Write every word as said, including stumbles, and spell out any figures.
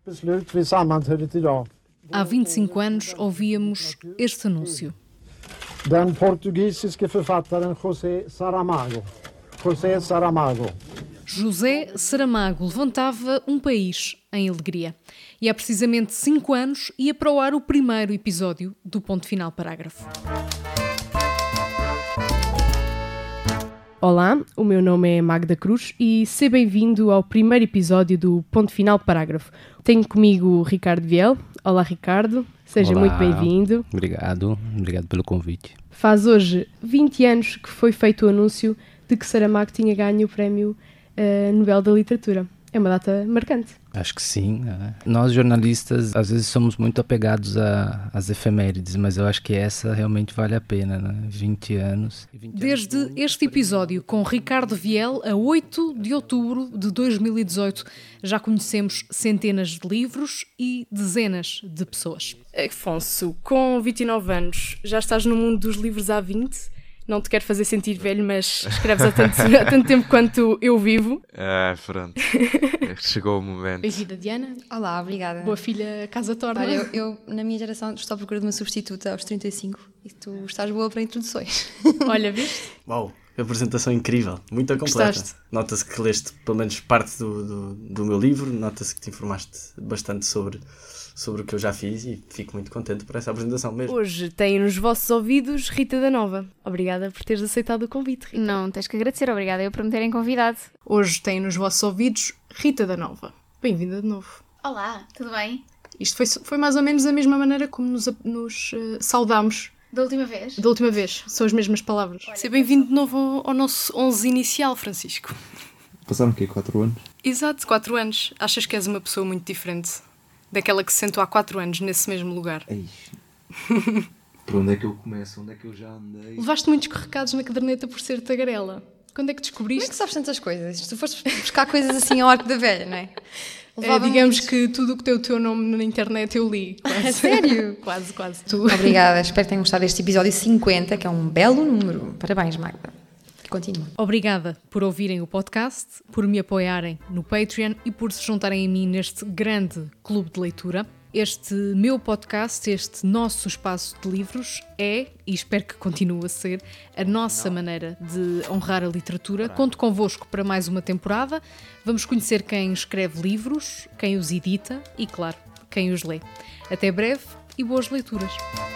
Há vinte e cinco anos ouvíamos este anúncio. Den portugisiske författaren José Saramago. José Saramago. José Saramago levantava um país em alegria. E há precisamente cinco anos ia para o ar o primeiro episódio do Ponto Final Parágrafo. Olá, o meu nome é Magda Cruz e seja bem-vindo ao primeiro episódio do Ponto Final Parágrafo. Tenho comigo o Ricardo Viel. Olá, Ricardo. Seja Olá, muito bem-vindo. Obrigado, obrigado pelo convite. Faz hoje vinte anos que foi feito o anúncio de que Saramago tinha ganho o prémio uh, Nobel da Literatura. É uma data marcante. Acho que sim. Né? Nós jornalistas às vezes somos muito apegados a- às efemérides, mas eu acho que essa realmente vale a pena, né? vinte anos. vinte Desde anos este episódio com Ricardo Viel, a oito de outubro de dois mil e dezoito, já conhecemos centenas de livros e dezenas de pessoas. Afonso, com vinte e nove anos, já estás no mundo dos livros há vinte? Não te quero fazer sentir velho, mas escreves há tanto, há tanto tempo quanto eu vivo. Ah, pronto. Chegou o momento. Bem-vinda, Diana. Olá, obrigada. Boa filha, casa torna. Olha, eu, eu, na minha geração, estou à procura de uma substituta aos trinta e cinco e tu estás boa para introduções. Olha, viste? Uau, apresentação incrível, muito completa. Gostaste? Nota-se que leste pelo menos parte do, do, do meu livro, nota-se que te informaste bastante sobre, sobre o que eu já fiz e fico muito contente por essa apresentação mesmo. Hoje tem nos vossos ouvidos Rita da Nova. Obrigada por teres aceitado o convite, Rita. Não, tens que agradecer, obrigada eu por me terem convidado. Hoje tem nos vossos ouvidos Rita da Nova. Bem-vinda de novo. Olá, tudo bem? Isto foi, foi mais ou menos a mesma maneira como nos, nos uh, saudámos Da última vez? da última vez. São as mesmas palavras. Seja bem-vindo de novo ao, ao nosso onze inicial, Francisco. Passaram o quê? quatro anos? Exato, quatro anos. Achas que és uma pessoa muito diferente daquela que se sentou há quatro anos nesse mesmo lugar? Ei. Por onde é que eu começo? Onde é que eu já andei? Levaste muitos escorregados na caderneta por ser tagarela. Quando é que Como é descobriste? que sabes tantas coisas? Se tu foste buscar coisas assim ao arco da velha, não é? É, Levava digamos muitos. que tudo o que tem o teu nome na internet eu li. Quase. A sério? Quase, quase. Tu. Obrigada, espero que tenham gostado deste episódio cinquenta, que é um belo número. Parabéns, Magda. Continua. Obrigada por ouvirem o podcast, por me apoiarem no Patreon e por se juntarem a mim neste grande clube de leitura. Este meu podcast, este nosso espaço de livros é, e espero que continue a ser, a nossa maneira de honrar a literatura. Conto convosco para mais uma temporada. Vamos conhecer quem escreve livros, quem os edita e, claro, quem os lê. Até breve e boas leituras.